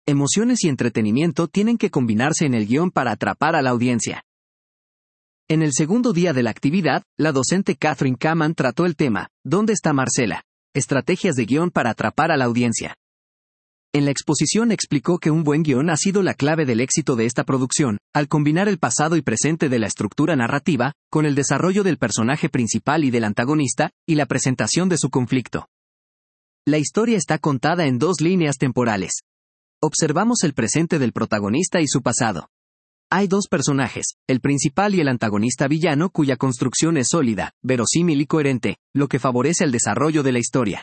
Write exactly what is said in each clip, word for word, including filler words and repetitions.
Emociones y entretenimiento tienen que combinarse en el guión para atrapar a la audiencia. En el segundo día de la actividad, la docente Catherine Kaman trató el tema, ¿Dónde está Marcela? Estrategias de guión para atrapar a la audiencia. En la exposición explicó que un buen guión ha sido la clave del éxito de esta producción, al combinar el pasado y presente de la estructura narrativa, con el desarrollo del personaje principal y del antagonista, y la presentación de su conflicto. La historia está contada en dos líneas temporales. Observamos el presente del protagonista y su pasado. Hay dos personajes, el principal y el antagonista villano, cuya construcción es sólida, verosímil y coherente, lo que favorece el desarrollo de la historia.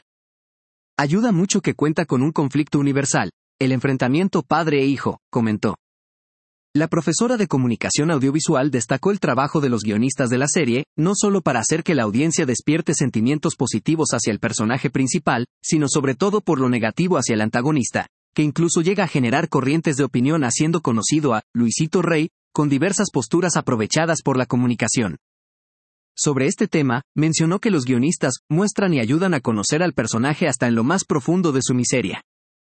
Ayuda mucho que cuenta con un conflicto universal, el enfrentamiento padre e hijo, comentó. La profesora de comunicación audiovisual destacó el trabajo de los guionistas de la serie, no solo para hacer que la audiencia despierte sentimientos positivos hacia el personaje principal, sino sobre todo por lo negativo hacia el antagonista, que incluso llega a generar corrientes de opinión haciendo conocido a Luisito Rey, con diversas posturas aprovechadas por la comunicación. Sobre este tema, mencionó que los guionistas muestran y ayudan a conocer al personaje hasta en lo más profundo de su miseria.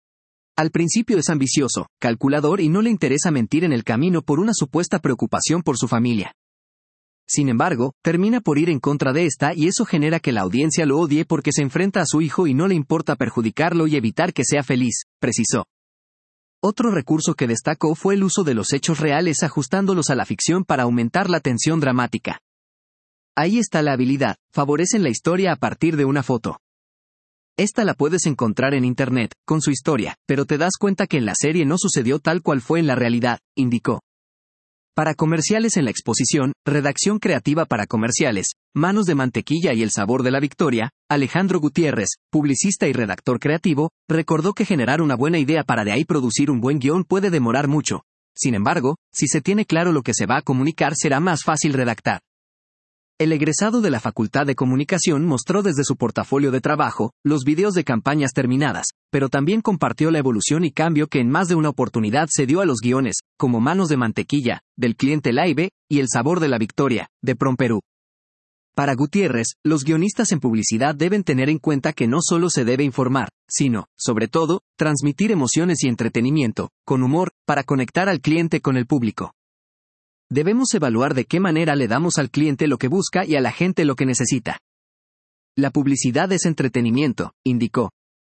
Al principio es ambicioso, calculador y no le interesa mentir en el camino por una supuesta preocupación por su familia. Sin embargo, termina por ir en contra de esta y eso genera que la audiencia lo odie porque se enfrenta a su hijo y no le importa perjudicarlo y evitar que sea feliz, precisó. Otro recurso que destacó fue el uso de los hechos reales ajustándolos a la ficción para aumentar la tensión dramática. Ahí está la habilidad, favorecen la historia a partir de una foto. Esta la puedes encontrar en internet, con su historia, pero te das cuenta que en la serie no sucedió tal cual fue en la realidad, indicó. Para comerciales en la exposición, redacción creativa para comerciales, Manos de mantequilla y el sabor de la victoria, Alejandro Gutiérrez, publicista y redactor creativo, recordó que generar una buena idea para de ahí producir un buen guión puede demorar mucho. Sin embargo, si se tiene claro lo que se va a comunicar será más fácil redactar. El egresado de la Facultad de Comunicación mostró desde su portafolio de trabajo los videos de campañas terminadas, pero también compartió la evolución y cambio que en más de una oportunidad se dio a los guiones, como Manos de mantequilla, del cliente Laibe, y El sabor de la victoria, de Promperú. Para Gutiérrez, los guionistas en publicidad deben tener en cuenta que no solo se debe informar, sino, sobre todo, transmitir emociones y entretenimiento, con humor, para conectar al cliente con el público. Debemos evaluar de qué manera le damos al cliente lo que busca y a la gente lo que necesita. La publicidad es entretenimiento, indicó.